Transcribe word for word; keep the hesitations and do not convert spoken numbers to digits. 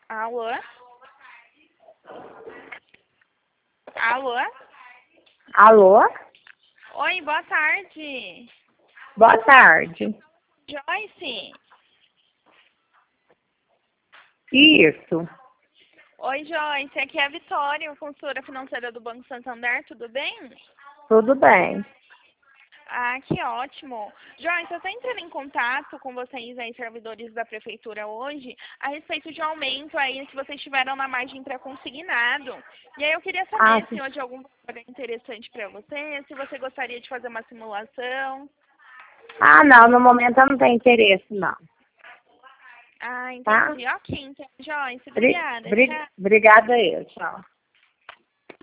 Alô? Alô? Alô? Oi, boa tarde. Boa tarde. Joyce? Isso, Oi, Joyce. Aqui é a Vitória, consultora financeira do Banco Santander. Tudo bem? tudo bem. Ah, que ótimo. Joyce, eu estou entrando em contato com vocês aí, servidores da Prefeitura, hoje, a respeito de aumento aí que vocês tiveram na margem para consignado. E aí eu queria Ah, saber se sim. hoje algum valor é interessante para você, se você gostaria de fazer uma simulação. Ah, não, no momento eu não tenho interesse, não. Ah, Tá? entendi. Ok, então, Joyce, Bri- obrigada. bri- Tchau. Obrigada eu, tchau.